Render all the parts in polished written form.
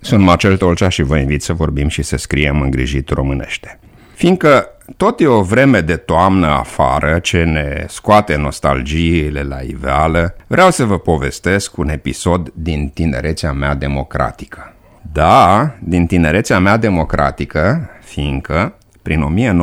Sunt Marcel Tolcea și vă invit să vorbim și să scriem îngrijit românește. Fiindcă tot e o vreme de toamnă afară ce ne scoate nostalgiile la iveală, vreau să vă povestesc un episod din tinerețea mea democratică. Da, din tinerețea mea democratică, fiindcă prin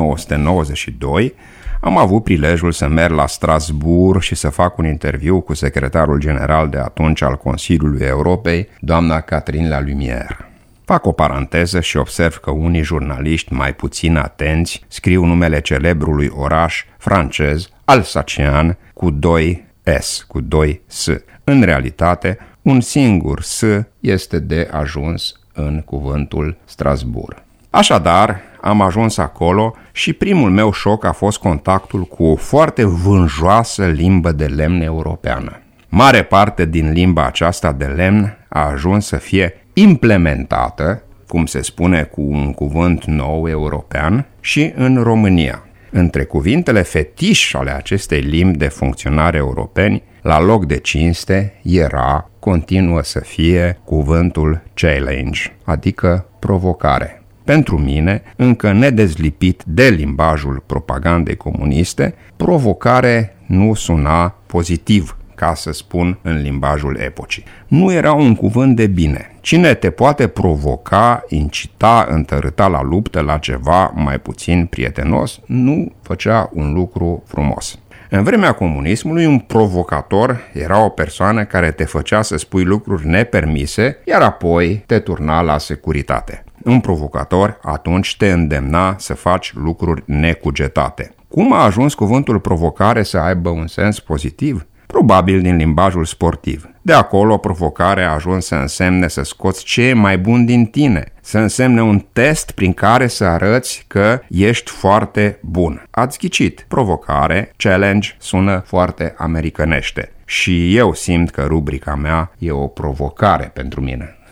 1992 am avut prilejul să merg la Strasbourg și să fac un interviu cu secretarul general de atunci al Consiliului Europei, doamna Catherine Lalumère. Fac o paranteză și observ că unii jurnaliști mai puțin atenți scriu numele celebrului oraș francez alsacien cu 2 S, cu 2 S. În realitate, un singur S este de ajuns în cuvântul Strasbourg. Așadar, am ajuns acolo și primul meu șoc a fost contactul cu o foarte vânjoasă limbă de lemn europeană. Mare parte din limba aceasta de lemn a ajuns să fie implementată, cum se spune cu un cuvânt nou european, și în România. Între cuvintele fetiș ale acestei limbi de funcționari europeni, la loc de cinste continuă să fie cuvântul challenge, adică provocare. Pentru mine, încă nedezlipit de limbajul propagandei comuniste, provocare nu suna pozitiv, ca să spun în limbajul epocii. Nu era un cuvânt de bine. Cine te poate provoca, incita, întărâta la luptă, la ceva mai puțin prietenos, nu făcea un lucru frumos. În vremea comunismului, un provocator era o persoană care te făcea să spui lucruri nepermise, iar apoi te turna la securitate. Un provocator atunci te îndemna să faci lucruri necugetate. Cum a ajuns cuvântul provocare să aibă un sens pozitiv? Probabil din limbajul sportiv. De acolo, provocarea a ajuns să însemne să scoți ce e mai bun din tine, să însemne un test prin care să arăți că ești foarte bun. Ați ghicit, provocare, challenge, sună foarte americanește. Și eu simt că rubrica mea e o provocare pentru mine.